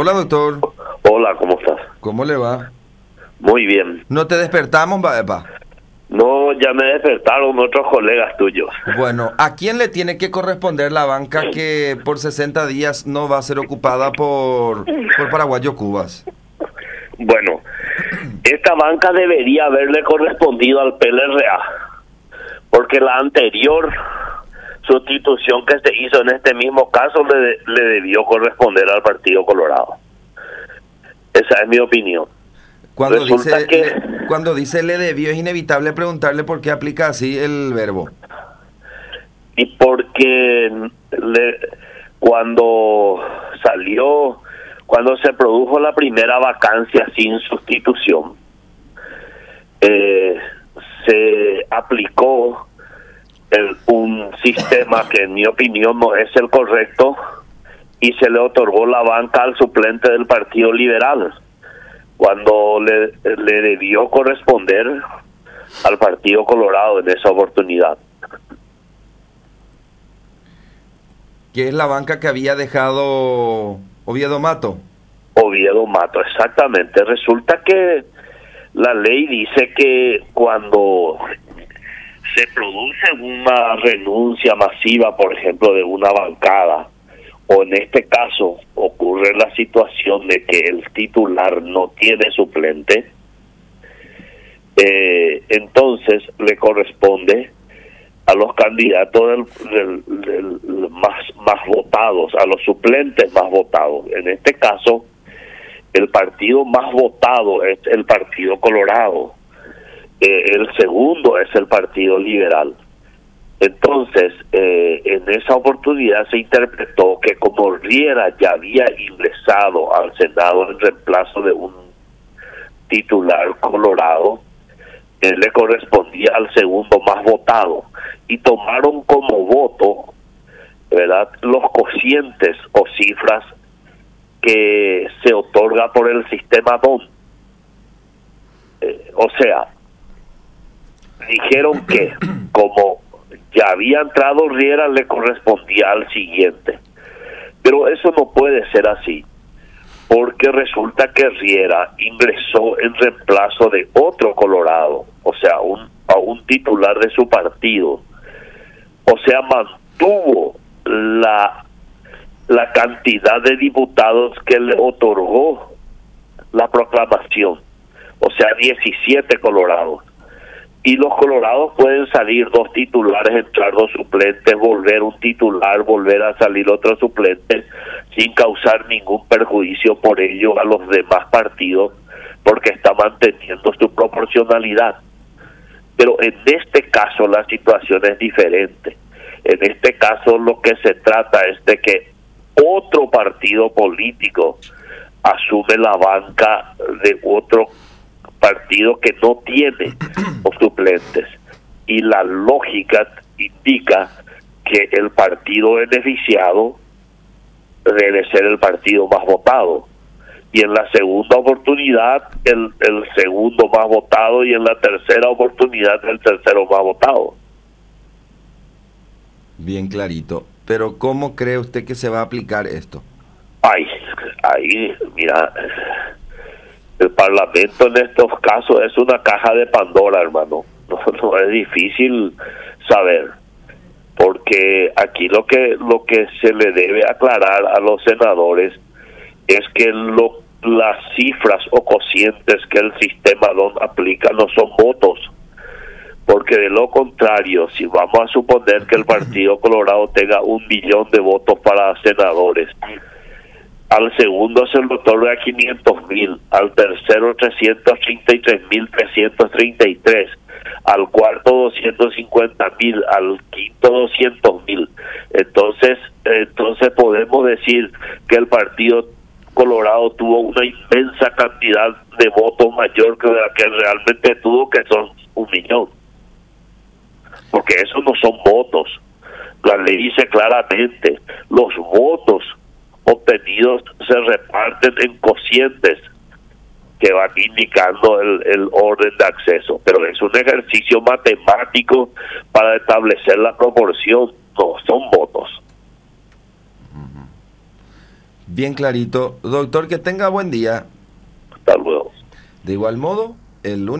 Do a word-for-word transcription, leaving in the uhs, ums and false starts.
Hola, doctor. Hola, ¿cómo estás? ¿Cómo le va? Muy bien. ¿No te despertamos, va, epa? No, ya me despertaron otros colegas tuyos. Bueno, ¿a quién le tiene que corresponder la banca que por sesenta días no va a ser ocupada por, por Paraguayo Cubas? Bueno, esta banca debería haberle correspondido al P L R A, porque la anterior sustitución que se hizo en este mismo caso le, le debió corresponder al Partido Colorado. Esa es mi opinión. Cuando Resulta dice, que le, cuando dice le debió, es inevitable preguntarle por qué aplica así el verbo. y porque le, cuando salió, cuando se produjo la primera vacancia sin sustitución, eh, se aplicó el, un sistema que en mi opinión no es el correcto y se le otorgó la banca al suplente del Partido Liberal, cuando le, le debió corresponder al Partido Colorado en esa oportunidad. Que es la banca que había dejado Oviedo Mato. Oviedo Mato, exactamente. Resulta que la ley dice que cuando se produce una renuncia masiva, por ejemplo, de una bancada, o en este caso ocurre la situación de que el titular no tiene suplente, eh, entonces le corresponde a los candidatos del, del, del más, más votados, a los suplentes más votados. En este caso, el partido más votado es el Partido Colorado, eh, el segundo es el Partido Liberal. Entonces, eh, en esa oportunidad se interpretó que como Riera ya había ingresado al Senado en reemplazo de un titular colorado, él le correspondía al segundo más votado, y tomaron como voto, ¿verdad?, los cocientes o cifras que se otorga por el sistema D O N. Eh, o sea, dijeron que como ya había entrado Riera, le correspondía al siguiente. Pero eso no puede ser así, porque resulta que Riera ingresó en reemplazo de otro colorado, o sea, un, a un titular de su partido. O sea, mantuvo la, la cantidad de diputados que le otorgó la proclamación, o sea, diecisiete colorados. Y los colorados pueden salir dos titulares, entrar dos suplentes, volver un titular, volver a salir otro suplente, sin causar ningún perjuicio por ello a los demás partidos, porque está manteniendo su proporcionalidad. Pero en este caso la situación es diferente. En este caso lo que se trata es de que otro partido político asume la banca de otro partido que no tiene los suplentes, y la lógica indica que el partido beneficiado debe ser el partido más votado, y en la segunda oportunidad el, el segundo más votado, y en la tercera oportunidad el tercero más votado. Bien clarito. Pero ¿cómo cree usted que se va a aplicar esto? Ay, ahí, mira, el Parlamento en estos casos es una caja de Pandora, hermano. No, no es difícil saber, porque aquí lo que lo que se le debe aclarar a los senadores es que lo, las cifras o cocientes que el sistema D O N aplica no son votos, porque de lo contrario, si vamos a suponer que el Partido Colorado tenga un millón de votos para senadores, al segundo se le otorga quinientos mil, al tercero trescientos treinta y tres mil trescientos treinta y tres, al cuarto doscientos cincuenta mil, al quinto doscientos mil. Entonces, entonces podemos decir que el Partido Colorado tuvo una inmensa cantidad de votos mayor que la que realmente tuvo, que son un millón. Porque esos no son votos. La ley dice claramente, los votos obtenidos se reparten en cocientes que van indicando el, el orden de acceso, pero es un ejercicio matemático para establecer la proporción, no son votos. Bien clarito. Doctor, que tenga buen día. Hasta luego. De igual modo, el lunes...